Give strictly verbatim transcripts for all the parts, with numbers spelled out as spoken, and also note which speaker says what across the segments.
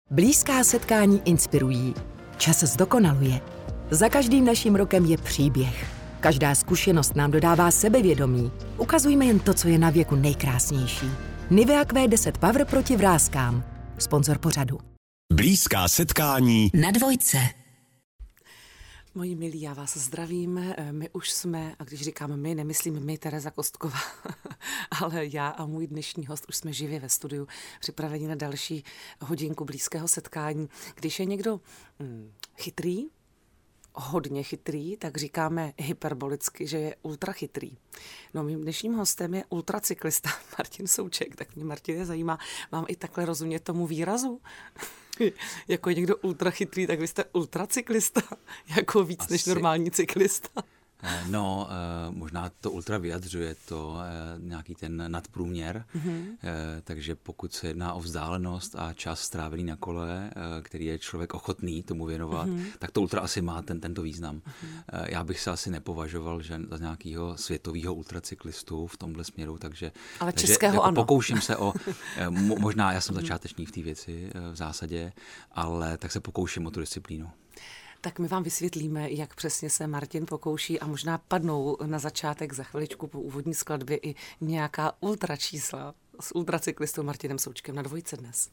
Speaker 1: Blízká setkání inspirují. Čas zdokonaluje. Za každým naším rokem je příběh. Každá zkušenost nám dodává sebevědomí. Ukazujme jen to, co je na věku nejkrásnější. Nivea Q deset Power proti vráskám. Sponzor pořadu.
Speaker 2: Blízká setkání
Speaker 1: na Dvojce.
Speaker 3: Moji milí, já vás zdravím. My už jsme, a když říkám my, nemyslím my, Tereza Kostkova, ale já a můj dnešní host už jsme živě ve studiu, připraveni na další hodinku blízkého setkání. Když je někdo hm, chytrý, hodně chytrý, tak říkáme hyperbolicky, že je ultra chytrý. No, mým dnešním hostem je ultracyklista Martin Souček. Tak mě, Martine, zajímá, mám i takhle rozumět tomu výrazu? Jako je někdo ultra chytrý, tak vy jste ultracyklista, jako víc Asi. než normální cyklista.
Speaker 4: No, možná to ultra vyjadřuje to nějaký ten nadprůměr, mm-hmm. takže pokud se jedná o vzdálenost a čas strávený na kole, který je člověk ochotný tomu věnovat, mm-hmm. tak to ultra asi má ten, tento význam. Mm-hmm. Já bych se asi nepovažoval že za nějakého světového ultracyklistu v tomhle směru, takže,
Speaker 3: ale
Speaker 4: takže
Speaker 3: českého
Speaker 4: jako
Speaker 3: ano.
Speaker 4: Pokouším se o, možná já jsem začáteční v té věci v zásadě, ale tak se pokouším o tu disciplínu.
Speaker 3: Tak my vám vysvětlíme, jak přesně se Martin pokouší a možná padnou na začátek za chviličku po úvodní skladbě i nějaká ultra čísla s ultracyklistou Martinem Součkem na Dvojce dnes.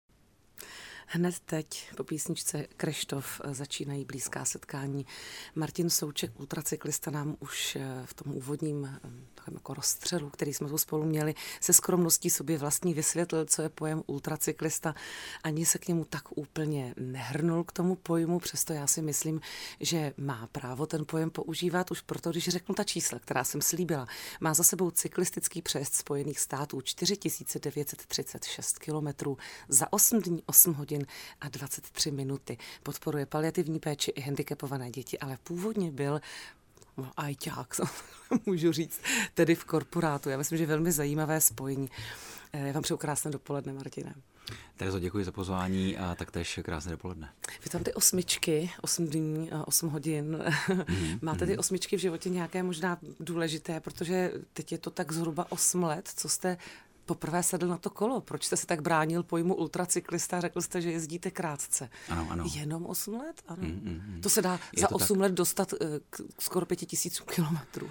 Speaker 3: Hned teď po písničce Kreštov začínají blízká setkání. Martin Souček, ultracyklista, nám už v tom úvodním jako rozstřelu, který jsme tu spolu měli, se skromností sobě vlastní vysvětlil, co je pojem ultracyklista. Ani se k němu tak úplně nehrnul k tomu pojmu, přesto já si myslím, že má právo ten pojem používat už proto, když řeknu ta čísla, která jsem slíbila. Má za sebou cyklistický přejezd Spojených států čtyři tisíce devět set třicet šest kilometrů za osm dní, osm hodin a dvacet tři minuty. Podporuje paliativní péči i handicapované děti, ale původně byl no, ajťák, můžu říct, tedy v korporátu. Já myslím, že velmi zajímavé spojení. Já vám přeju krásné dopoledne, Martine.
Speaker 4: Terezo, děkuji za pozvání a taktéž krásné dopoledne.
Speaker 3: Vy tam ty osmičky, osm dní, osm hodin, mm-hmm. máte ty osmičky v životě nějaké možná důležité, protože teď je to tak zhruba osm let, co jste poprvé sedl na to kolo. Proč jste se tak bránil pojmu ultracyklista? Řekl jste, že jezdíte krátce.
Speaker 4: Ano, ano.
Speaker 3: Jenom osm let? Ano.
Speaker 4: Mm, mm, mm.
Speaker 3: To se dá
Speaker 4: je
Speaker 3: za
Speaker 4: to
Speaker 3: osm
Speaker 4: tak.
Speaker 3: let dostat uh, k skoro pěti tisícům kilometrů. Uh,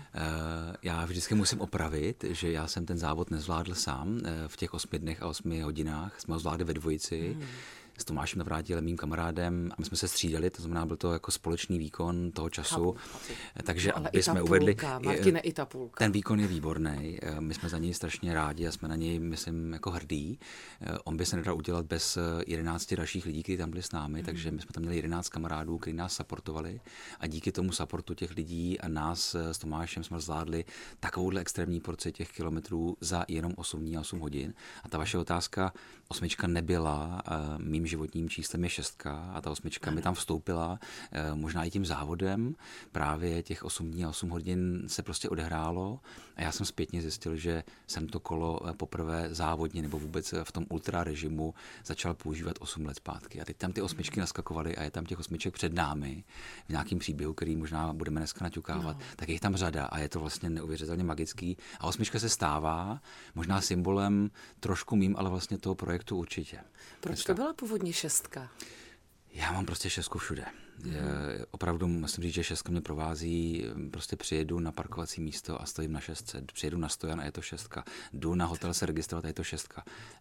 Speaker 4: já vždycky musím opravit, že já jsem ten závod nezvládl sám. Uh, v těch osmi dnech a osmi hodinách jsme ho zvládli ve dvojici. Mm. S Tomášem Navrátilem, mým kamarádem, a my jsme se střídali, to znamená, byl to jako společný výkon toho času.
Speaker 3: Chápu,
Speaker 4: takže
Speaker 3: no,
Speaker 4: aby jsme uvedli,
Speaker 3: Martine, i ta půlka.
Speaker 4: Ten výkon je výborný, my jsme za něj strašně rádi a jsme na něj, myslím, jako hrdí. On by se nedal udělat bez jedenácti dalších lidí, kteří tam byli s námi, mm. takže my jsme tam měli jedenáct kamarádů, kteří nás supportovali a díky tomu supportu těch lidí a nás s Tomášem jsme zvládli takovouhle extrémní porci těch kilometrů za jenom osm dní a osm hodin. A ta vaše otázka, osmička nebyla mým životním číslem je šestka a ta osmička mi tam vstoupila možná i tím závodem. Právě těch osm dní a osm hodin se prostě odehrálo a já jsem zpětně zjistil, že jsem to kolo poprvé závodně nebo vůbec v tom ultra režimu začal používat osm let zpátky. A teď tam ty osmičky naskakovaly a je tam těch osmiček před námi v nějakém příběhu, který možná budeme dneska naťukávat, no. Tak je jich tam řada a je to vlastně neuvěřitelně magický. A osmička se stává možná symbolem trošku mým, ale vlastně toho projektu určitě.
Speaker 3: Proč to byla původně šestka?
Speaker 4: Já mám prostě šestku všude. Je, opravdu musím říct, že šestka mě provází, prostě přijedu na parkovací místo a stojím na šestce. Přijedu na stojan a je to šestka. Jdu na hotel se registrovat a je to šestka.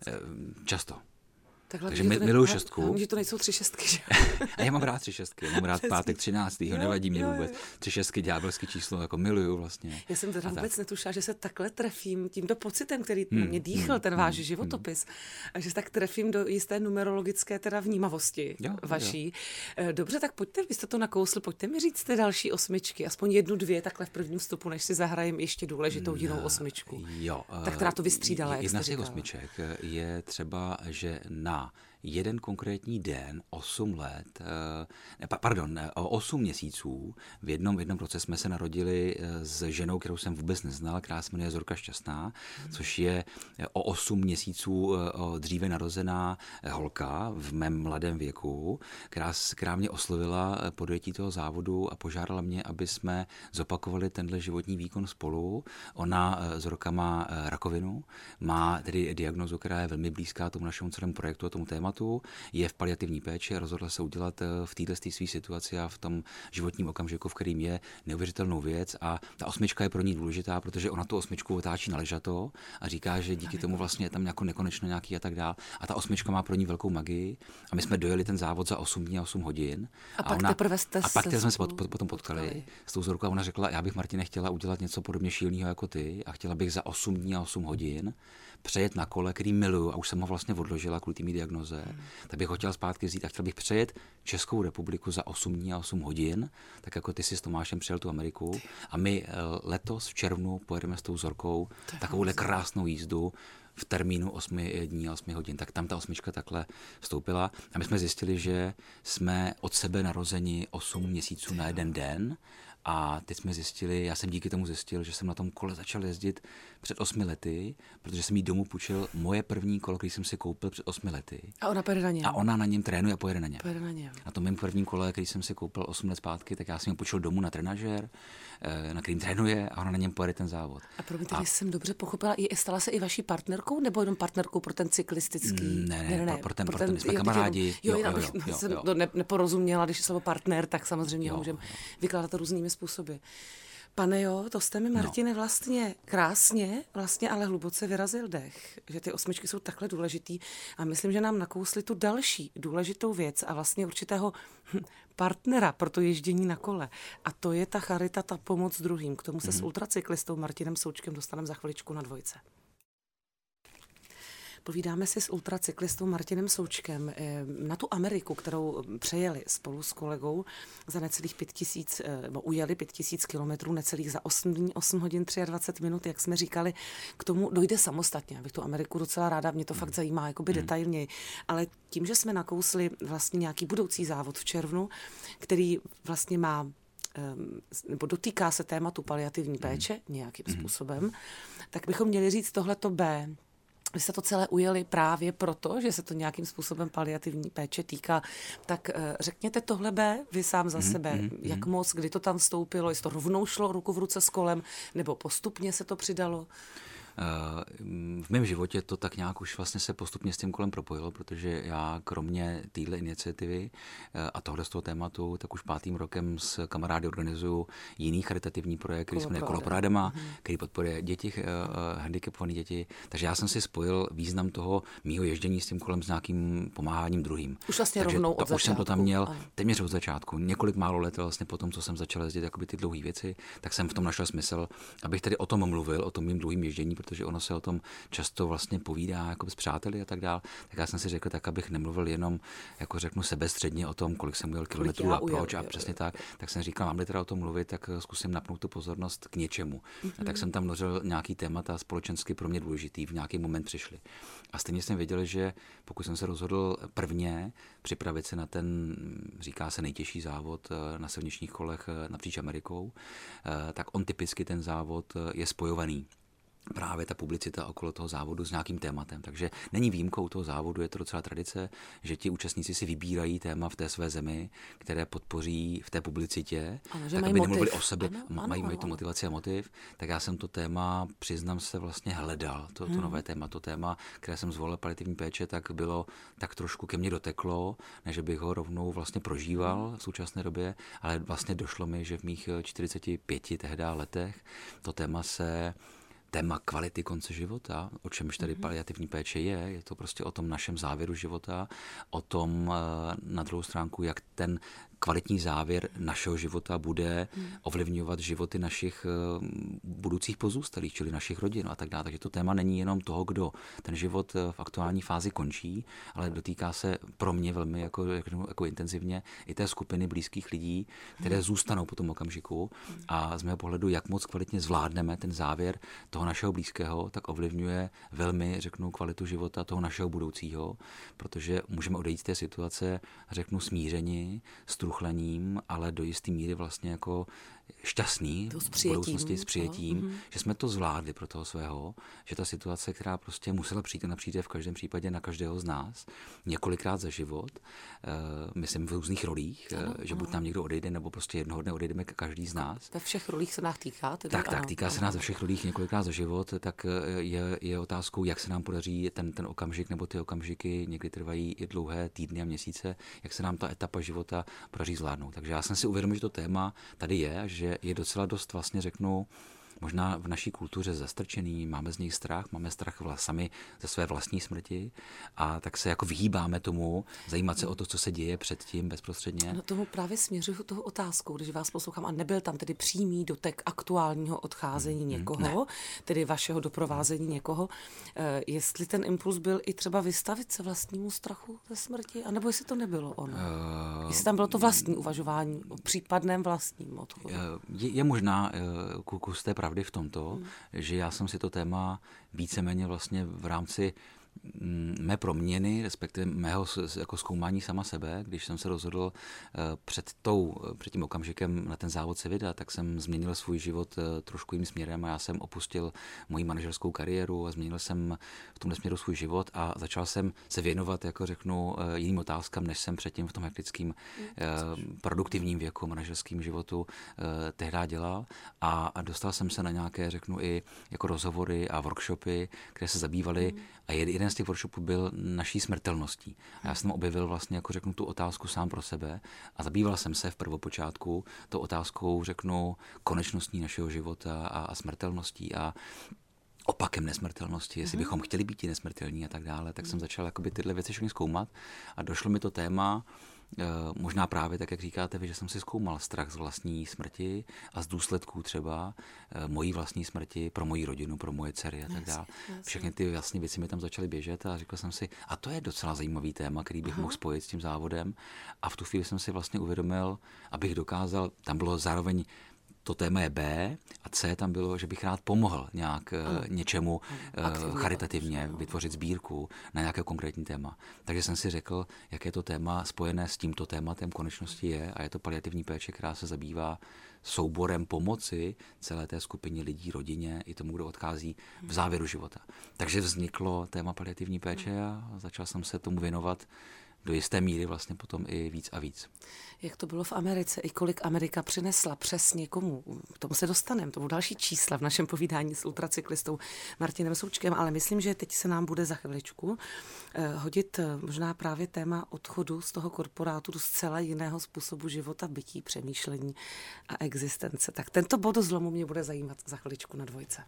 Speaker 4: Často.
Speaker 3: Takhle,
Speaker 4: Takže mi, miluju šestku.
Speaker 3: Že to nejsou tři šestky, že?
Speaker 4: A já mám rád tři šestky, mám rád pátek třináctého, nevadí mě
Speaker 3: jo,
Speaker 4: vůbec.
Speaker 3: Jo.
Speaker 4: Tři šestky, ďábelský číslo, jako miluju vlastně.
Speaker 3: Já jsem teda
Speaker 4: a
Speaker 3: vůbec
Speaker 4: tak.
Speaker 3: netušila, že se takhle trefím tímto pocitem, který
Speaker 4: hmm,
Speaker 3: mě dýchl,
Speaker 4: hmm,
Speaker 3: ten váš
Speaker 4: hmm,
Speaker 3: životopis, a že se tak trefím do jisté numerologické teda vnímavosti
Speaker 4: jo,
Speaker 3: vaší.
Speaker 4: Jo.
Speaker 3: Dobře, tak pojďte, vy jste to nakousl, pojďte mi říct ty další osmičky, aspoň jednu, dvě takhle v prvním vstupu, než si zahrajem ještě důležitou jinou osmičku.
Speaker 4: Jo.
Speaker 3: Tak která to vystřídala, jak
Speaker 4: jedna
Speaker 3: jste
Speaker 4: z těch
Speaker 3: říkala.
Speaker 4: osmiček je třeba, že na jeden konkrétní den, osm let, eh, pardon, osm měsíců, v jednom, v jednom roce jsme se narodili s ženou, kterou jsem vůbec neznal, která se jmenuje Zorka Šťastná, hmm. což je o osm měsíců dříve narozená holka v mém mladém věku, která, která mě oslovila po dojetí toho závodu a požádala mě, aby jsme zopakovali tenhle životní výkon spolu. Ona, Zorka, má rakovinu, má tedy diagnózu, která je velmi blízká tomu našemu celému projektu a tomu tématu. tématu, je v paliativní péči a rozhodla se udělat v této své situaci a v tom životním okamžiku, v kterým je, neuvěřitelnou věc a ta osmička je pro ní důležitá, protože ona tu osmičku otáčí na ležato a říká, že díky tomu vlastně je tam jako nekonečno nějaký a tak dál. A ta osmička má pro ní velkou magii a my jsme dojeli ten závod za osm dní a osm hodin.
Speaker 3: A, a pak ona, teprve jste
Speaker 4: a pak jsme se potom potkali, potkali s tou Zorkou a ona řekla, já bych, Martine, chtěla udělat něco podobně šíleného jako ty a chtěla bych za osm dní a osm hodin přejet na kole, který miluju a už jsem ho vlastně odložila kvůli té mý diagnoze, hmm. tak bych ho chtěla zpátky vzít a chtěla bych přejet Českou republiku za osm dní a osm hodin, tak jako ty si s Tomášem přijel tu Ameriku a my letos v červnu pojedeme s tou Zorkou takovouhle krásnou jízdu v termínu osmi dní a osmi hodin. Tak tam ta osmička takhle vstoupila a my jsme zjistili, že jsme od sebe narozeni osm měsíců na jeden den. A teď jsme zjistili, já jsem díky tomu zjistil, že jsem na tom kole začal jezdit před osmi lety, protože jsem jí domů půjčil moje první kolo, který jsem si koupil před osmi lety.
Speaker 3: A ona pojede na něm.
Speaker 4: A ona na něm trénuje a pojede na něm.
Speaker 3: Pojede na něm.
Speaker 4: Na tom mém prvním kole, který jsem si koupil osm let zpátky, tak já jsem ji půjčil domů na trenažér, na kterým trénuje a ona na něm pojede ten závod.
Speaker 3: A promiňte, když jsem dobře pochopila, stala se i vaší partnerkou, nebo jenom partnerkou pro ten cyklistický?
Speaker 4: Ne, ne, ne, ne pro ten, pro ten, jsme kamarádi.
Speaker 3: Jo, jo, jo, jo, jo, jsem jo. to neporozuměla, když slovo partner, tak samozřejmě jo, ho můžeme vykládat různými způsoby. Pane jo, to jste mi, Martine, no. vlastně krásně, vlastně ale hluboce vyrazil dech, že ty osmičky jsou takhle důležitý a myslím, že nám nakousli tu další důležitou věc a vlastně určitého partnera pro to ježdění na kole. A to je ta charita, ta pomoc druhým. K tomu se mm-hmm. s ultracyklistou Martinem Součkem dostaneme za chviličku na dvojce. Povídáme si s ultracyklistou Martinem Součkem na tu Ameriku, kterou přejeli spolu s kolegou za necelých pět tisíc, nebo ujeli pět tisíc kilometrů, necelých za osm dní, osm hodin, dvacet tři minut, jak jsme říkali, k tomu dojde samostatně. Abych tu Ameriku docela ráda, mě to fakt zajímá, jakoby hmm. detailněji. Ale tím, že jsme nakousli vlastně nějaký budoucí závod v červnu, který vlastně má nebo dotýká se tématu paliativní péče nějakým hmm. způsobem, tak bychom měli říct tohleto B. Vy jste to celé ujeli právě proto, že se to nějakým způsobem paliativní péče týká. Tak řekněte tohle B, vy sám za mm, sebe, mm, jak mm. moc, kdy to tam vstoupilo, jestli to rovnou šlo ruku v ruce s kolem, nebo postupně se to přidalo?
Speaker 4: V mém životě to tak nějak už vlastně se postupně s tím kolem propojilo, protože já kromě téhle iniciativy a tohle z toho tématu, tak už pátým rokem s kamarády organizuju jiný charitativní projekt, který se jmenuje Kolo pro Adama, mm-hmm. který podporuje děti, handicapované děti. Takže já jsem si spojil význam toho mýho ježdění s tím kolem s nějakým pomáháním druhým.
Speaker 3: Už vlastně
Speaker 4: Takže
Speaker 3: rovnou
Speaker 4: to,
Speaker 3: od začátku.
Speaker 4: Už jsem to tam měl ano. téměř od začátku. Několik málo let vlastně po tom, co jsem začal jezdit jakoby ty dlouhé věci, tak jsem v tom našel smysl, abych tedy o tom mluvil, o tom mým dlouhým ježdění, protože ono se o tom často vlastně povídá jako s přáteli a tak dál. Tak já jsem si řekl tak, abych nemluvil jenom, jako řeknu, sebestředně o tom, kolik jsem ujel kilometrů a proč ujel, a přesně jo, tak. Tak jsem říkal, mám-li teda o tom mluvit, tak zkusím napnout tu pozornost k něčemu. Mm-hmm. A tak jsem tam nořil nějaký témata společensky pro mě důležitý, v nějaký moment přišli. A stejně jsem věděl, že pokud jsem se rozhodl prvně připravit se na ten, říká se, nejtěžší závod na silničních kolech napříč Amerikou, tak on typicky ten závod je spojovaný. Právě ta publicita okolo toho závodu s nějakým tématem. Takže není výjimkou toho závodu, je to docela tradice, že ti účastníci si vybírají téma v té své zemi, které podpoří v té publicitě, ano, tak aby nemluvili o sobě, ano, ano, mají, mají tu motivaci a motiv. Tak já jsem to téma, přiznám se, vlastně hledal, to, to hmm. nové téma, to téma, které jsem zvolil, paliativní péče, tak bylo, tak trošku ke mně doteklo, než bych ho rovnou vlastně prožíval v současné době, ale vlastně došlo mi, že v mých čtyřiceti pěti tehdy letech to téma se téma kvality konce života, o čemž tady paliativní péče je, je to prostě o tom našem závěru života, o tom na druhou stránku, jak ten kvalitní závěr našeho života bude ovlivňovat životy našich budoucích pozůstalých, čili našich rodin a tak dále. Takže to téma není jenom toho, kdo ten život v aktuální fázi končí, ale dotýká se pro mě velmi jako, jako, jako intenzivně i té skupiny blízkých lidí, které zůstanou po tom okamžiku a z mého pohledu, jak moc kvalitně zvládneme ten závěr toho našeho blízkého, tak ovlivňuje velmi, řeknu, kvalitu života toho našeho budoucího, protože můžeme odejít z té situace, řeknu, smíření, utuchlením, ale do jisté míry vlastně jako šťastný v budoucnosti s přijetím, no. že jsme to zvládli pro toho svého, že ta situace, která prostě musela přijít, ona přijde v každém případě na každého z nás, několikrát za život, uh, myslím v různých rolích, ano, uh, že buď nám někdo odejde, nebo prostě jednoho dne odejdeme každý z nás.
Speaker 3: Ve všech rolích se nás týká? Tedy,
Speaker 4: tak,
Speaker 3: ano,
Speaker 4: tak, týká
Speaker 3: ano.
Speaker 4: se nás ve všech rolích několikrát za život, tak je, je otázkou, jak se nám podaří ten, ten okamžik, nebo ty okamžiky někdy trvají i dlouhé týdny a měsíce, jak se nám ta etapa života podaří zvládnout. Takže já jsem si uvědomil, že to téma tady je, že je docela dost vlastně řeknu, možná v naší kultuře zastrčený, máme z něj strach, máme strach vla, sami ze své vlastní smrti a tak se jako vyhýbáme tomu, zajímat se o to, co se děje předtím bezprostředně.
Speaker 3: No tomu právě směřuju toho otázkou, když vás poslouchám a nebyl tam tedy přímý dotek aktuálního odcházení někoho, ne. tedy vašeho doprovázení někoho, e, jestli ten impuls byl i třeba vystavit se vlastnímu strachu ze smrti, anebo jestli to nebylo ono? Uh, jestli tam bylo to vlastní uvažování o případném vlastním odchodu.
Speaker 4: Je, je možná uh, kus té pravdy v tomto, hmm. že já jsem si to téma víceméně vlastně v rámci mé proměny, respektive mého jako zkoumání sama sebe, když jsem se rozhodl před, tou, před tím okamžikem na ten závod se vydat, tak jsem změnil svůj život trošku jiným směrem a já jsem opustil moji manažerskou kariéru a změnil jsem v tomhle směru svůj život a začal jsem se věnovat, jako řeknu, jiným otázkám, než jsem předtím v tom hektickým produktivním věku, manažerským životu tehdy dělal a, a dostal jsem se na nějaké, řeknu, i jako rozhovory a workshopy, které se zabývaly mm. a jeden z těch workshopů byl naší smrtelností. A já jsem objevil vlastně, jako řeknu, tu otázku sám pro sebe a zabýval jsem se v prvopočátku tou otázkou, řeknu, konečností našeho života a, a smrtelností a opakem nesmrtelnosti, jestli bychom chtěli být i nesmrtelní a tak dále, tak jsem začal jakoby tyhle věci všechny zkoumat a došlo mi to téma, možná právě tak, jak říkáte vy, že jsem si zkoumal strach z vlastní smrti a z důsledků třeba mojí vlastní smrti pro moji rodinu, pro moje dcery a tak dále. Všechny ty vlastně věci mi tam začaly běžet a řekl jsem si, a to je docela zajímavý téma, který bych Aha. mohl spojit s tím závodem a v tu chvíli jsem si vlastně uvědomil, abych dokázal, tam bylo zároveň to téma je B a C tam bylo, že bych rád pomohl nějak ano. něčemu ano. charitativně vytvořit sbírku na nějaké konkrétní téma. Takže jsem si řekl, jaké to téma spojené s tímto tématem konečnosti je a je to paliativní péče, která se zabývá souborem pomoci celé té skupině lidí, rodině i tomu, kdo odchází v závěru života. Takže vzniklo téma paliativní péče a začal jsem se tomu věnovat do jisté míry vlastně potom i víc a víc.
Speaker 3: Jak to bylo v Americe? I kolik Amerika přinesla přesně komu? K tomu se dostaneme. To budou další čísla v našem povídání s ultracyklistou Martinem Součkem, ale myslím, že teď se nám bude za chviličku eh, hodit eh, možná právě téma odchodu z toho korporátu do zcela jiného způsobu života, bytí, přemýšlení a existence. Tak tento bod zlomu mě bude zajímat za chviličku na Dvojce.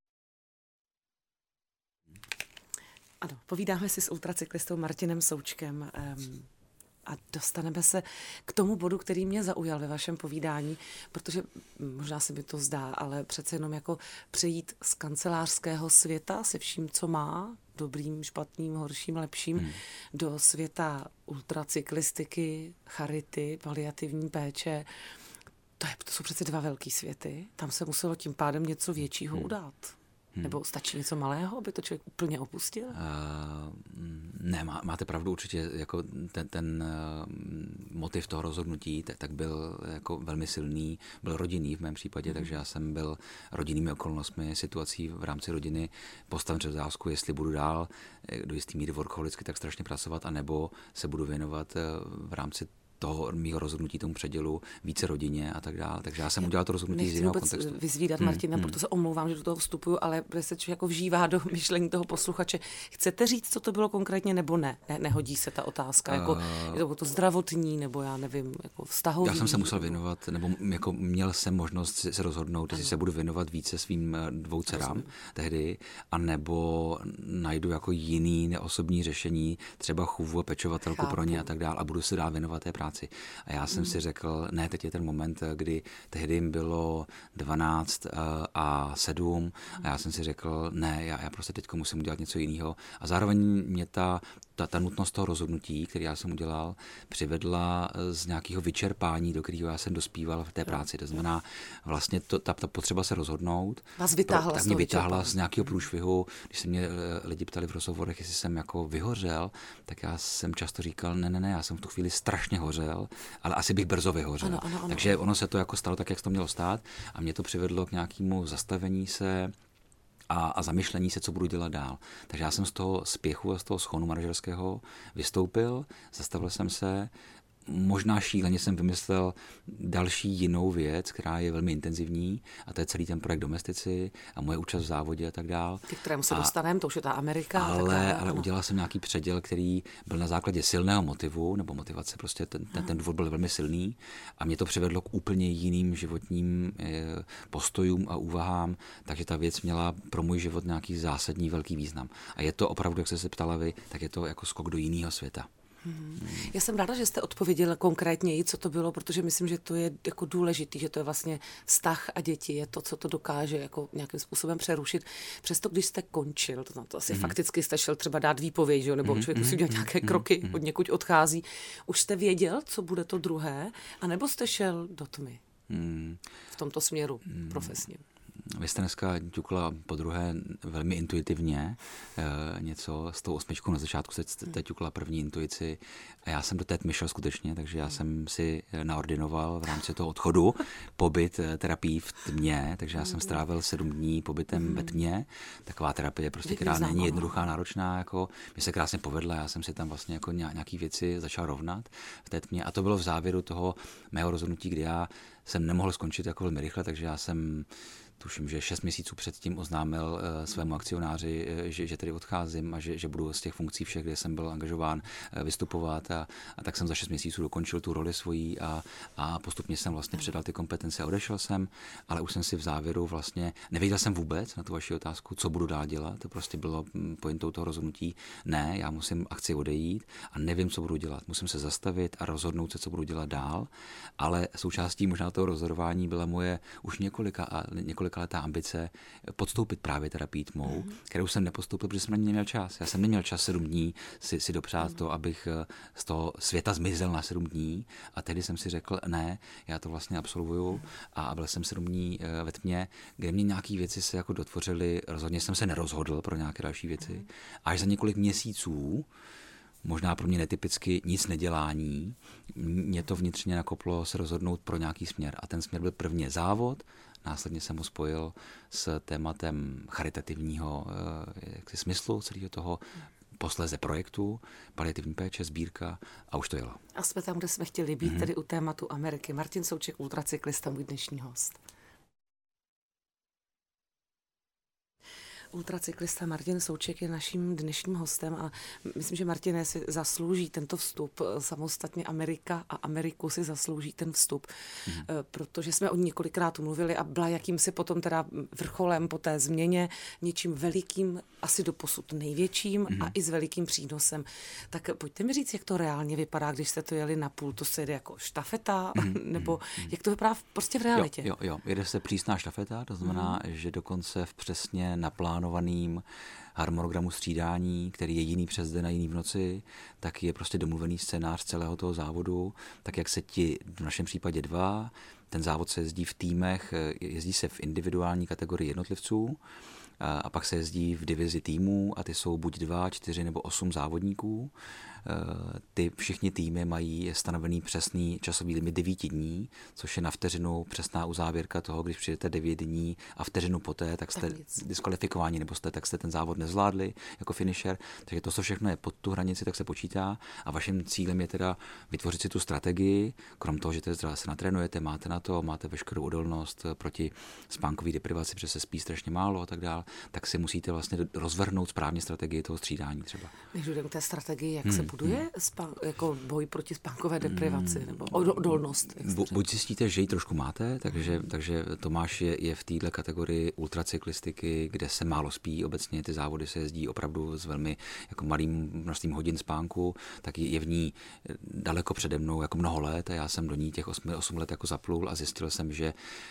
Speaker 3: Ano, povídáme si s ultracyklistou Martinem Součkem um, a dostaneme se k tomu bodu, který mě zaujal ve vašem povídání, protože možná se mi to zdá, ale přece jenom jako přejít z kancelářského světa se vším, co má, dobrým, špatným, horším, lepším, hmm. do světa ultracyklistiky, charity, paliativní péče. To, je, to jsou přece dva velký světy. Tam se muselo tím pádem něco většího hmm. udát. Hmm. Nebo stačí něco malého, aby to člověk úplně opustil? Uh,
Speaker 4: ne, má, máte pravdu, určitě jako ten, ten uh, motiv toho rozhodnutí tak, tak byl jako velmi silný, byl rodinný v mém případě, hmm. takže já jsem byl rodinnými okolnostmi, situací v rámci rodiny postaven před otázku, jestli budu dál do jistý míry workoholicky tak strašně pracovat, anebo se budu věnovat v rámci toho mýho rozhodnutí tomu předělu, více rodině a tak dále. Takže já jsem udělal to rozhodnutí z jiného kontextu.
Speaker 3: Nechci vůbec vyzvídat Martina, hmm, proto se omlouvám, že do toho vstupuju, ale se člověk jako vžívá do myšlení toho posluchače. Chcete říct, co to bylo konkrétně, nebo ne? ne nehodí se ta otázka, jako uh, je to, to zdravotní, nebo já nevím, jako vztahový.
Speaker 4: Já jsem se musel věnovat, nebo jako měl jsem možnost se rozhodnout, jestli se budu věnovat více svým dvou dcerám tehdy, anebo najdu jako jiný neosobní řešení, třeba chůvu a pečovatelku Chápu. pro ně a tak dále a budu se dál věnovat té práci. A já jsem hmm. si řekl, ne, teď je ten moment, kdy tehdy jim bylo dvanáct a sedm a já jsem si řekl, ne, já, já prostě teď musím udělat něco jiného. A zároveň mě ta ta, ta nutnost toho rozhodnutí, který já jsem udělal, přivedla z nějakého vyčerpání, do kterého já jsem dospíval v té práci. To znamená, vlastně to, ta, ta potřeba se rozhodnout,
Speaker 3: vás vytáhla,
Speaker 4: tak mě vytáhla z nějakého průšvihu. Když se mě lidi ptali v rozhovorech, jestli jsem jako vyhořel, tak já jsem často říkal, ne, ne, ne, já jsem v tu chvíli strašně hořel, ale asi bych brzo vyhořel.
Speaker 3: Ano, ano, ano.
Speaker 4: Takže ono se to jako stalo tak, jak to mělo stát a mě to přivedlo k nějakému zastavení se a, a zamyšlení se, co budu dělat dál. Takže já jsem z toho spěchu a z toho schonu manažerského vystoupil, zastavil jsem se, možná šíleně jsem vymyslel další jinou věc, která je velmi intenzivní, a to je celý ten projekt Domestici a moje účast v závodě a tak dál.
Speaker 3: Ke kterému se dostaneme, to už je ta Amerika.
Speaker 4: Ale,
Speaker 3: tak dále,
Speaker 4: ale udělal jsem nějaký předěl, který byl na základě silného motivu, nebo motivace, prostě ten, ten, ten důvod byl velmi silný a mě to přivedlo k úplně jiným životním eh, postojům a úvahám, takže ta věc měla pro můj život nějaký zásadní velký význam. A je to opravdu, jak jste se ptala vy, tak je to jako skok do jiného světa.
Speaker 3: Hmm. Já jsem ráda, že jste odpověděla konkrétně, co to bylo, protože myslím, že to je jako důležitý, že to je vlastně vztah a děti, je to, co to dokáže jako nějakým způsobem přerušit. Přesto, když jste končil, to, to asi mm. fakticky jste šel třeba dát výpověď, že? Nebo mm. člověk musí dělat nějaké mm. kroky, mm. od někud odchází. Už jste věděl, co bude to druhé, anebo jste šel do tmy mm. v tomto směru mm. profesně?
Speaker 4: Vy jste dneska ťukla po druhé velmi intuitivně e, něco s tou osmičkou na začátku, jste ťukla první intuici a já jsem do té tmy šel skutečně, takže já jsem si naordinoval v rámci toho odchodu pobyt terapii v tmě, takže já jsem strávil sedm dní pobytem ve tmě, taková terapie, prostě, která není jednoduchá, náročná, jako mi se krásně povedla, já jsem si tam vlastně jako nějaký věci začal rovnat v té tmě a to bylo v závěru toho mého rozhodnutí, kdy já jsem nemohl skončit jako velmi rychle, takže já jsem tuším, že šest měsíců předtím oznámil uh, svému akcionáři, uh, že, že tedy odcházím a že, že budu z těch funkcí všech, kde jsem byl angažován, uh, vystupovat a, a tak jsem za šest měsíců dokončil tu roli svojí a, a postupně jsem vlastně předal ty kompetence a odešel jsem, ale už jsem si v závěru vlastně, nevěděl jsem vůbec na tu vaši otázku, co budu dál dělat, to prostě bylo pointou toho rozhodnutí, ne, já musím akci odejít a nevím, co budu dělat, musím se zastavit a rozhodnout se, co budu dělat dál, ale součástí možná toho rozhodování byla moje už několika a několika letá ambice podstoupit právě terapii tmou, mm. kterou jsem nepostoupil, protože jsem na ní neměl čas. Já jsem neměl čas sedm dní si, si dopřát mm. to, abych z toho světa zmizel na sedm dní a tehdy jsem si řekl, ne, já to vlastně absolvuju mm. a byl jsem sedm dní ve tmě, kde mě nějaké věci se jako dotvořily, rozhodně jsem se nerozhodl pro nějaké další věci. Mm. Až za několik měsíců, možná pro mě netypicky nic nedělání, mě to vnitřně nakoplo se rozhodnout pro nějaký směr. A ten směr byl prvně závod, následně jsem ho spojil s tématem charitativního jaksi smyslu celého toho, posléze projektu, paliativní péče, sbírka a už to jelo.
Speaker 3: A jsme tam, kde jsme chtěli být, mm-hmm. tedy u tématu Ameriky. Martin Souček, ultracyklista, můj dnešní host. Ultracyklista Martin Souček je naším dnešním hostem a myslím, že Martine si zaslouží tento vstup. Samostatně Amerika a Ameriku si zaslouží ten vstup, mm. protože jsme o ní několikrát mluvili a byla jakýmsi potom teda vrcholem po té změně, něčím velikým, asi doposud největším mm. a i s velikým přínosem. Tak pojďte mi říct, jak to reálně vypadá, když jste to jeli na půl, to se jede jako štafeta, mm. nebo mm. jak to vypadá prostě v realitě?
Speaker 4: Jo, jo, jo. Jede se přísná štafeta, to znamená, mm. že dokonce v přesně naplánovaném harmonogramu střídání, který je jiný přes den a jiný v noci, tak je prostě domluvený scénář celého toho závodu, tak jak se ti, v našem případě dva, ten závod se jezdí v týmech, jezdí se v individuální kategorii jednotlivců a pak se jezdí v divizi týmů a ty jsou buď dva, čtyři nebo osm závodníků. Ty všichni týmy mají stanovený přesný časový limit devíti dní, což je na vteřinu přesná uzávěrka toho, když přijdete devět dní a vteřinu poté, tak jste diskvalifikováni nebo jste, tak jste ten závod nezvládli jako finisher. Takže to, co všechno je pod tu hranici, tak se počítá a vaším cílem je teda vytvořit si tu strategii, krom toho, že teda se natrénujete, máte na to, máte veškerou odolnost proti spánkové deprivaci, protože se spí strašně málo a tak dál, tak si musíte vlastně rozvrhnout správně strategii toho střídání třeba.
Speaker 3: Než jdeme k té strategii, jak hmm. se buduje hmm. spán, jako boj proti spánkové deprivaci, nebo odolnost?
Speaker 4: Bu, buď zjistíte, že ji trošku máte, takže, takže Tomáš je, je v této kategorii ultracyklistiky, kde se málo spí, obecně ty závody se jezdí opravdu s velmi jako malým množstvím hodin spánku, tak je v ní daleko přede mnou jako mnoho let a já jsem do ní těch osm let jako zaplul a zjistil jsem, že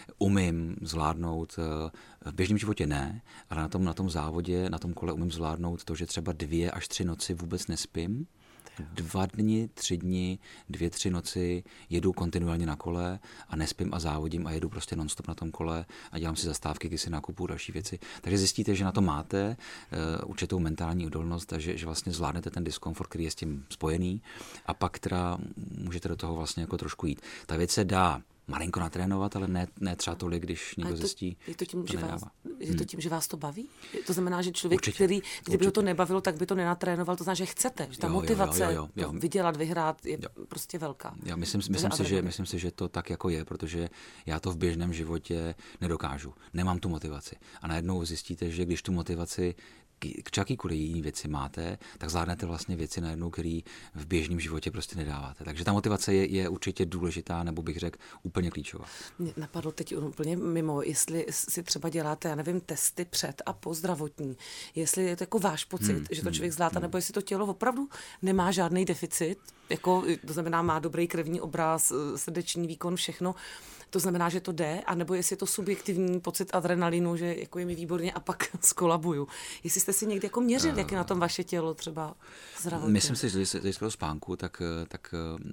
Speaker 4: umím zvládnout, v běžném životě ne, ale na tom, na tom závodě, na tom kole umím zvládnout to, že třeba dvě až tři noci vůbec nespím. Dva dny, tři dny, dvě, tři noci jedu kontinuálně na kole a nespím a závodím a jedu prostě nonstop na tom kole a dělám si zastávky, kdy si nakupuju další věci. Takže zjistíte, že na to máte uh, určitou mentální odolnost a že, že vlastně zvládnete ten diskomfort, který je s tím spojený a pak teda můžete do toho vlastně jako trošku jít. Ta věc se dá malinko natrénovat, ale ne, ne třeba tolik, když někdo
Speaker 3: to,
Speaker 4: zjistí,
Speaker 3: je to tím,
Speaker 4: to
Speaker 3: že
Speaker 4: nedává.
Speaker 3: vás, je to tím, že vás to baví? To znamená, že člověk,
Speaker 4: určitě,
Speaker 3: který, kdyby
Speaker 4: určitě.
Speaker 3: ho to nebavilo, tak by to nenatrénoval. To znamená, že chcete, že ta
Speaker 4: jo,
Speaker 3: motivace
Speaker 4: jo, jo, jo, jo.
Speaker 3: vydělat, vyhrát je
Speaker 4: jo.
Speaker 3: prostě velká.
Speaker 4: Já myslím, myslím, si, že, myslím si, že to tak jako je, protože já to v běžném životě nedokážu. Nemám tu motivaci. A najednou zjistíte, že když tu motivaci k jakýkoliv jiný věci máte, tak zvládnete vlastně věci najednou, které v běžném životě prostě nedáváte. Takže ta motivace je, je určitě důležitá, nebo bych řekl úplně klíčová.
Speaker 3: Mě napadlo teď úplně mimo, jestli si třeba děláte, já nevím, testy před a po zdravotní, jestli je to jako váš pocit, hmm, že to člověk zvládá, hmm. nebo jestli to tělo opravdu nemá žádný deficit, jako to znamená má dobrý krevní obraz, srdeční výkon, všechno. To znamená, že to jde, anebo jestli je to subjektivní pocit adrenalinu, že jako je mi výborně a pak skolabuju. Jestli jste si někdy jako měřil, uh, jak je na tom vaše tělo třeba zdravotně? Myslím si,
Speaker 4: že z hlediska spánku, tak, tak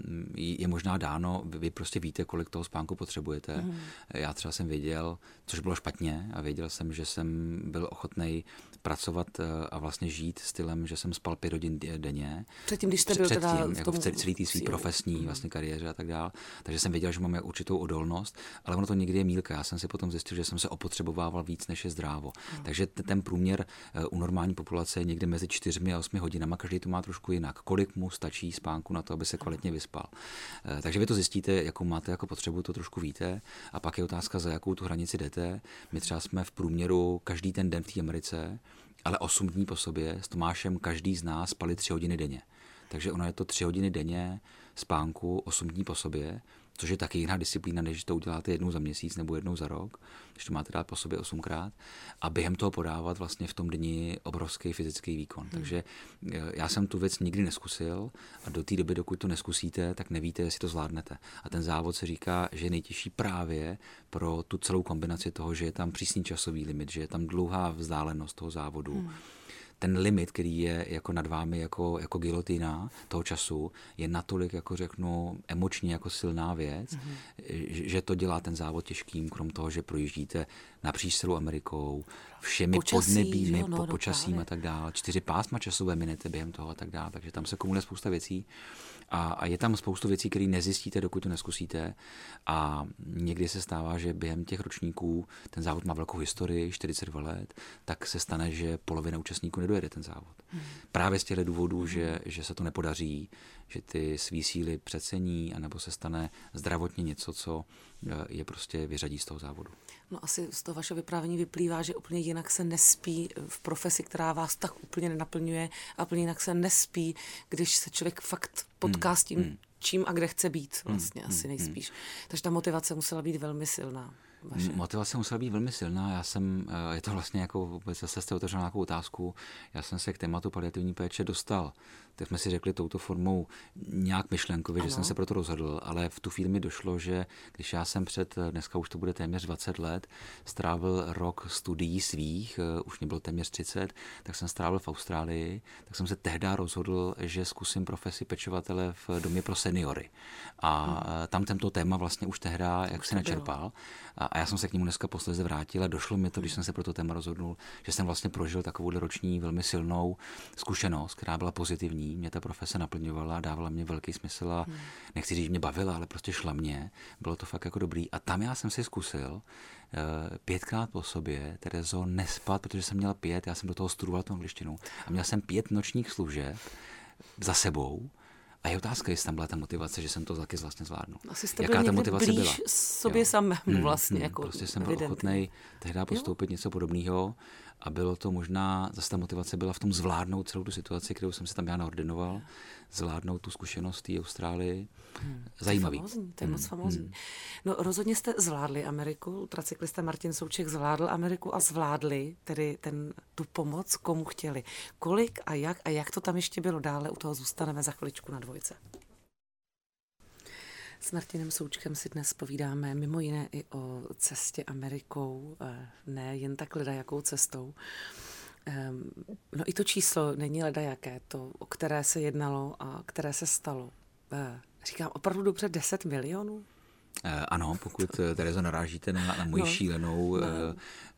Speaker 4: je možná dáno, vy prostě víte, kolik toho spánku potřebujete. Mm. Já třeba jsem věděl, což bylo špatně a věděl jsem, že jsem byl ochotnej pracovat a vlastně žít stylem, že jsem spal pět hodin denně.
Speaker 3: Předtím, když jste byl
Speaker 4: Předtím,
Speaker 3: teda v
Speaker 4: jako
Speaker 3: tom...
Speaker 4: v celé té své profesní mm. vlastně kariéře a tak dále. Takže jsem věděl, že mám určitou odolnost, ale ono to někdy je mýlka. Já jsem si potom zjistil, že jsem se opotřebovával víc, než je zdrávo. Mm. Takže ten průměr u normální populace je někde mezi čtyřmi a osmi hodinama. Každý to má trošku jinak. Kolik mu stačí spánku na to, aby se kvalitně vyspal. Takže vy to zjistíte, jakou máte jako potřebu, to trošku víte. A pak je otázka, za jakou tu hranici jdete. My třeba jsme v průměru každý ten den v té Americe, ale osm dní po sobě s Tomášem každý z nás spali tři hodiny denně. Takže ono je to tři hodiny denně spánku, osm dní po sobě, což je taky jiná disciplína, než to uděláte jednou za měsíc nebo jednou za rok, když to máte dát po sobě osmkrát a během toho podávat vlastně v tom dni obrovský fyzický výkon. Hmm. Takže já jsem tu věc nikdy neskusil a do té doby, dokud to neskusíte, tak nevíte, jestli to zvládnete. A ten závod se říká, že je nejtěžší právě pro tu celou kombinaci toho, že je tam přísný časový limit, že je tam dlouhá vzdálenost toho závodu. Hmm. Ten limit, který je jako nad vámi jako, jako gilotina toho času, je natolik, jako řeknu, emočně jako silná věc, mm-hmm. že to dělá ten závod těžkým, krom toho, že projíždíte napříč celou Amerikou, všemi počasí, podnebími, jo, no, po, počasím no, a tak dále. Čtyři pásma časové minete během toho a tak dále, takže tam se kumuluje spousta věcí a, a je tam spoustu věcí, které nezjistíte, dokud to neskusíte a někdy se stává, že během těch ročníků, ten závod má velkou historii, čtyřicet dva let, tak se stane, že polovina účastníků nedojede ten závod. Hmm. Právě z těchto důvodů, hmm. že, že se to nepodaří, že ty svý síly přecení, anebo se stane zdravotně něco, co je prostě vyřadí z toho závodu.
Speaker 3: No asi z toho vašeho vyprávění vyplývá, že úplně jinak se nespí v profesi, která vás tak úplně nenaplňuje a úplně jinak se nespí, když se člověk fakt potká hmm. s tím, hmm. čím a kde chce být vlastně hmm. asi nejspíš. Hmm. Takže ta motivace musela být velmi silná. Vaše.
Speaker 4: Motivace musela být velmi silná. Já jsem, je to vlastně jako vůbec, zase jste otevřel nějakou otázku, já jsem se k tématu paliativní péče dostal. Tak jsme si řekli touto formou nějak myšlenkově, ano. že jsem se proto rozhodl, ale v tu chvíli mi došlo, že když já jsem před, dneska už to bude téměř dvacet let, strávil rok studií svých, už mě bylo téměř třicet, tak jsem strávil v Austrálii, tak jsem se tehdy rozhodl, že zkusím profesi pečovatele v domě pro seniory. A hmm. tam tento téma vlastně už tehdy, jak se načerpal. A, a já jsem se k němu dneska posledně vrátil a došlo mi to, když jsem se pro to téma rozhodnul, že jsem vlastně prožil takovouhle roční velmi silnou zkušenost, která byla pozitivní. Mě ta profese naplňovala, dávala mě velký smysl a hmm. nechci říct, že mě bavila, ale prostě šla mě. Bylo to fakt jako dobrý. A tam já jsem si zkusil uh, pětkrát po sobě, Terezo, nespat, protože jsem měla pět, já jsem do toho studoval tu angličtinu a měl jsem pět nočních služeb za sebou A je otázka, jestli tam byla ta motivace, že jsem to taky vlastně zvládnu.
Speaker 3: Asi jste
Speaker 4: Jaká
Speaker 3: byl
Speaker 4: ta motivace
Speaker 3: blíž
Speaker 4: byla?
Speaker 3: sobě
Speaker 4: Jo.
Speaker 3: samému vlastně.
Speaker 4: Hmm,
Speaker 3: jako
Speaker 4: prostě jsem byl
Speaker 3: evidentně.
Speaker 4: ochotnej tehdy postoupit jo? něco podobného a bylo to možná, zase ta motivace byla v tom zvládnout celou tu situaci, kterou jsem si tam já naordinoval, zvládnout tu zkušenost té Austrálii. Hmm, Zajímavý.
Speaker 3: To je famózní, to je moc
Speaker 4: Hmm,
Speaker 3: famózní.
Speaker 4: hmm.
Speaker 3: No rozhodně jste zvládli Ameriku, ultracyklista Martin Souček zvládl Ameriku a zvládli tedy ten, tu pomoc, komu chtěli. Kolik a jak a jak to tam ještě bylo dále, u toho zůstaneme za chviličku na dvojce. S Martinem Součkem si dnes povídáme mimo jiné i o cestě Amerikou, ne jen tak ledajakou cestou. No i to číslo není ledajaké, to, o které se jednalo a které se stalo. Říkám opravdu dobře deset milionů?
Speaker 4: Ano, pokud, Terezo, narážíte na, na moji no, šílenou no. Uh,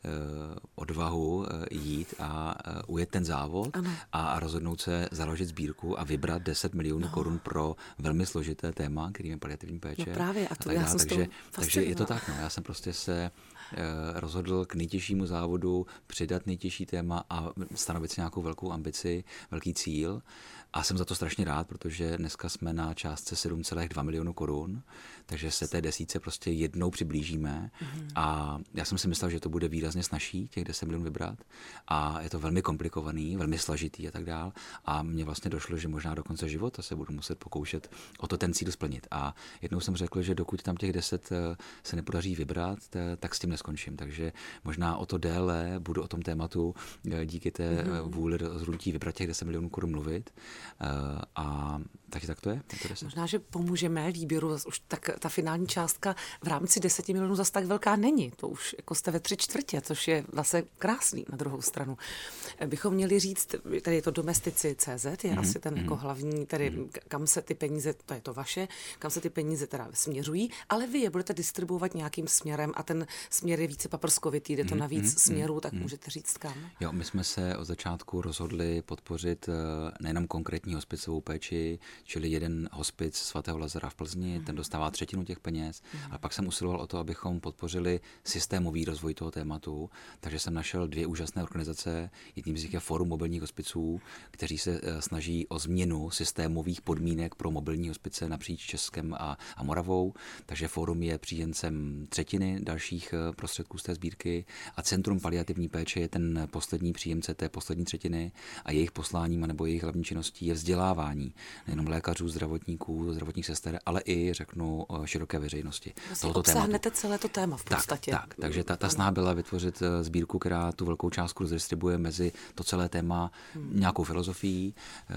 Speaker 4: odvahu uh, jít a uh, ujet ten závod ano. a rozhodnout se založit sbírku a vybrat deset milionů no. korun pro velmi složité téma, kterým je paliativní péče.
Speaker 3: No právě, a to
Speaker 4: a
Speaker 3: já jsem
Speaker 4: takže, takže je to tak, no, já jsem prostě se uh, rozhodl k nejtěžšímu závodu přidat nejtěžší téma a stanovit si nějakou velkou ambici, velký cíl. A jsem za to strašně rád, protože dneska jsme na částce sedm celá dva milionu korun, takže se té desíce prostě jednou přiblížíme. Mm. A já jsem si myslel, že to bude výrazně snazší, těch deset milionů vybrat. A je to velmi komplikovaný, velmi složitý a tak dál. A mně vlastně došlo, že možná do konce života se budu muset pokoušet o to ten cíl splnit. A jednou jsem řekl, že dokud tam těch deset se nepodaří vybrat, tak s tím neskončím. Takže možná o to déle budu o tom tématu díky té mm. vůli rozhodnutí vybrat těch deset milionů korun mluvit. Uh, a takže tak to je. To
Speaker 3: Možná, že pomůžeme výběru, už tak ta finální částka v rámci deseti milionů zase tak velká není. To už jako jste ve tři čtvrtě, což je vlastně krásný na druhou stranu. Bychom měli říct, tady je to domestici tečka cé zet, je mm-hmm. asi ten mm-hmm. jako hlavní, tady mm-hmm. kam se ty peníze, to je to vaše, kam se ty peníze teda směřují, ale vy je budete distribuovat nějakým směrem a ten směr je více paprskovitý, jde to na víc mm-hmm. směrů, tak mm-hmm. můžete říct kam.
Speaker 4: Jo, my jsme se od začátku rozhodli podpořit nejenom konkrétní hospicovou péči, čili jeden hospic svatého Lazara v Plzni, mm. ten dostává třetinu těch peněz, mm. ale pak jsem usiloval o to, abychom podpořili systémový rozvoj toho tématu, takže jsem našel dvě úžasné organizace, jedním z nich je Fórum mobilních hospiců, kteří se snaží o změnu systémových podmínek pro mobilní hospice napříč Českem a, a Moravou, takže Fórum je příjemcem třetiny dalších prostředků z té sbírky a Centrum paliativní péče je ten poslední příjemce té poslední třetiny a jejich posláním nebo jejich hlavní činností je vzdělávání nejenom lékařů, zdravotníků, zdravotních sester, ale i, řeknu, široké veřejnosti.
Speaker 3: Vlastně obsáhnete celé to téma v podstatě.
Speaker 4: Tak, tak takže ta, ta snaha byla vytvořit sbírku, která tu velkou částku rozdistribuje mezi to celé téma hmm. nějakou filozofií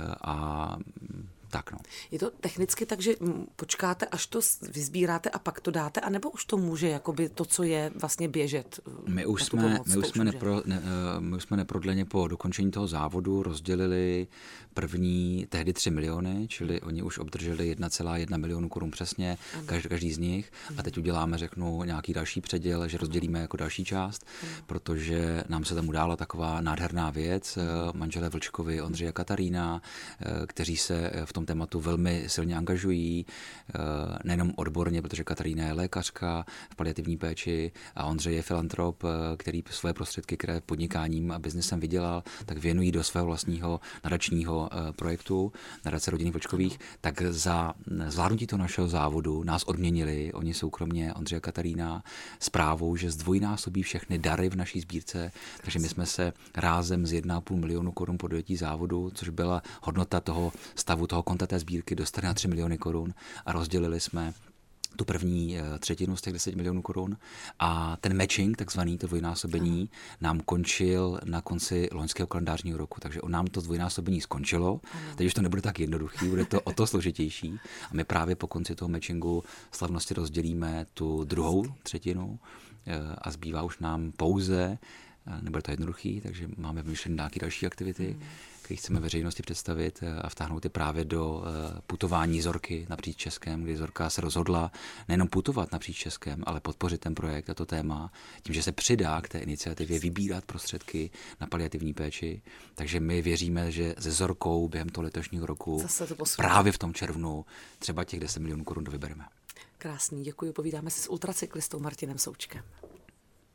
Speaker 4: a tak, no.
Speaker 3: Je to technicky tak, že počkáte, až to vyzbíráte a pak to dáte, anebo už to může jakoby to, co je vlastně běžet?
Speaker 4: My už jsme, pomoc, my už jsme, nepro, ne, my už jsme neprodleně po dokončení toho závodu rozdělili první tehdy tři miliony, čili oni už obdrželi jedna celá jedna milionu korun přesně, každý, každý z nich. A teď uděláme, řeknu, nějaký další předěl, že rozdělíme jako další část, protože nám se tam udála taková nádherná věc. Manželé Vlčkovi, Ondřej a Katarína, kteří se v tom tématu velmi silně angažují, nejenom odborně, protože Katarína je lékařka v paliativní péči a Ondřej je filantrop, který svoje prostředky, které podnikáním a biznesem vydělal, tak věnují do svého vlastního nadačního projektu, nadace rodiny Vlčkových, tak za zvládnutí toho našeho závodu nás odměnili, oni soukromně, Ondřej a Katarína, zprávou, že zdvojnásobí všechny dary v naší sbírce, takže my jsme se rázem z jedna celá pět milionu korun po dojetí závodu, což byla hodnota toho stavu toho konta té sbírky, dostali na tři miliony korun a rozdělili jsme tu první třetinu z těch deset milionů korun a ten matching, takzvaný to dvojnásobení, ano. nám končil na konci loňského kalendářního roku, takže on nám to dvojnásobení skončilo, ano. teď už to nebude tak jednoduchý, bude to o to složitější a my právě po konci toho matchingu slavnosti rozdělíme tu druhou třetinu a zbývá už nám pouze, nebude to jednoduchý, takže máme vymyšlené nějaké další aktivity, hmm. které chceme veřejnosti představit a vtáhnout je právě do putování Zorky napříč Českem, kdy Zorka se rozhodla nejenom putovat napříč Českem, ale podpořit ten projekt a to téma, tím, že se přidá k té iniciativě vybírat prostředky na paliativní péči. Takže my věříme, že se Zorkou během toho letošního roku právě v tom červnu třeba těch deset milionů korun dovybereme.
Speaker 3: Krásný, děkuji. Povídáme si s ultracyklistou Martinem Součkem.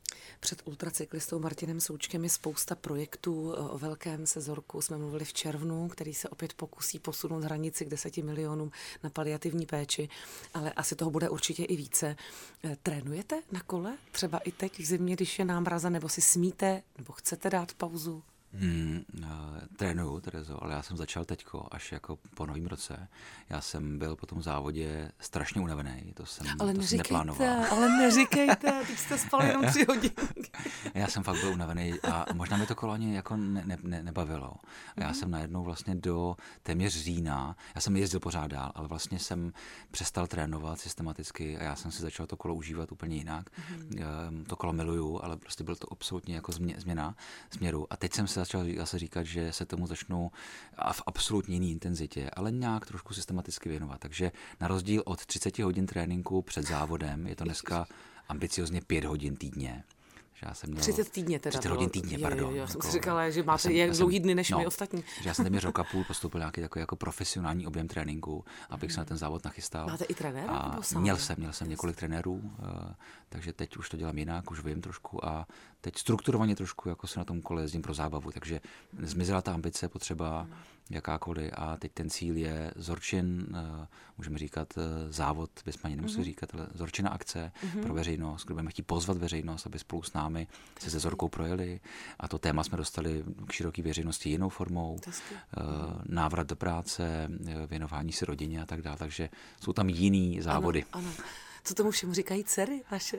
Speaker 3: Před ultracyklistou Martinem Součkem je spousta projektů. O velkém sezorku jsme mluvili v červnu, který se opět pokusí posunout hranici k deseti milionům na paliativní péči, ale asi toho bude určitě i více. Trénujete na kole? Třeba i teď v zimě, když je námraza, nebo si smíte, nebo chcete dát pauzu?
Speaker 4: Hmm, uh, trénuju, Terezo, ale já jsem začal teďko, až jako po novém roce. Já jsem byl po tom závodě strašně unavený, to jsem,
Speaker 3: ale
Speaker 4: to jsem neplánoval.
Speaker 3: Ale neříkejte, teď jste spal jenom tři hodiny.
Speaker 4: Já jsem fakt byl unavený a možná mě to kolo ani jako ne, ne, ne, nebavilo. A já mm-hmm. jsem najednou vlastně do téměř října, já jsem jezdil pořád dál, ale vlastně jsem přestal trénovat systematicky a já jsem si začal to kolo užívat úplně jinak. Mm-hmm. To kolo miluju, ale prostě byl to absolutně jako změna směru. A teď jsem se začal zase říkat, že se tomu začnu v absolutně jiný intenzitě, ale nějak trošku systematicky věnovat. Takže na rozdíl od třicet hodin tréninku před závodem je to dneska ambiciozně pět hodin týdně. Že já jsem měl
Speaker 3: třicet týdně teda.
Speaker 4: třicet hodin týdně, pardon.
Speaker 3: Jo, jo, já jsem
Speaker 4: jako,
Speaker 3: si říkala, že máte
Speaker 4: jsem,
Speaker 3: jak
Speaker 4: jsem,
Speaker 3: dlouhý dny než
Speaker 4: no,
Speaker 3: my ostatní.
Speaker 4: Že já jsem téměř rok a půl postoupil nějaký takový jako profesionální objem tréninku, abych se na ten závod nachystal.
Speaker 3: Máte i trenéra?
Speaker 4: A měl jsem, měl jsem několik trenérů, takže teď už to dělám jinak, už vím trošku a teď strukturovaně trošku jako se na tom kole jezdím pro zábavu, takže zmizela ta ambice potřeba hmm. jakákoliv a teď ten cíl je Zorčin, můžeme říkat závod, bychom ani nemuseli mm-hmm. říkat, ale Zorčina akce mm-hmm. pro veřejnost, kde budeme chtít pozvat veřejnost, aby spolu s námi se se Zorkou projeli a to téma jsme dostali k široké veřejnosti jinou formou, Tasky. návrat do práce, věnování se rodině a tak dále, takže jsou tam jiný závody.
Speaker 3: Ano, ano. Co tomu všemu říkají dcery vaše?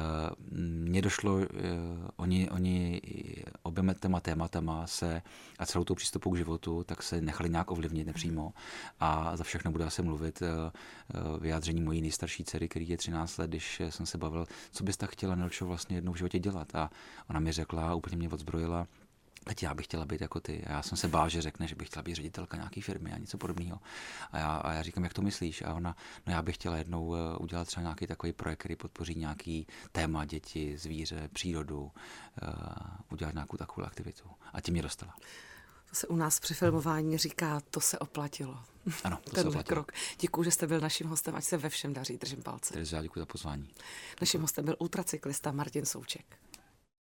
Speaker 4: Mně došlo, uh, oni, oni oběma těma tématama se a celou tou přístupou k životu, tak se nechali nějak ovlivnit nepřímo a za všechno bude asi mluvit uh, vyjádření mojí nejstarší dcery, který je třináct let, když jsem se bavil, co bys tak chtěla, Nelčo, vlastně jednou v životě dělat a ona mi řekla, úplně mě odzbrojila, teď já bych chtěla být jako ty. A já jsem se bál, že řekne, že bych chtěla být ředitelka nějaké firmy a něco podobného. A já, a já říkám, jak to myslíš? A ona, no já bych chtěla jednou udělat třeba nějaký takový projekt, který podpoří nějaký téma, děti, zvíře, přírodu, uh, udělat nějakou takovou aktivitu. A tím mě dostala.
Speaker 3: To se u nás při filmování říká, to se oplatilo.
Speaker 4: Ano, to
Speaker 3: Tenhle
Speaker 4: se oplatilo.
Speaker 3: Krok. Děkuju, že jste byl naším hostem, ať se ve všem daří, držím palce.
Speaker 4: Takže já děkuji za pozvání.
Speaker 3: Naším hostem byl ultracyklista Martin Souček.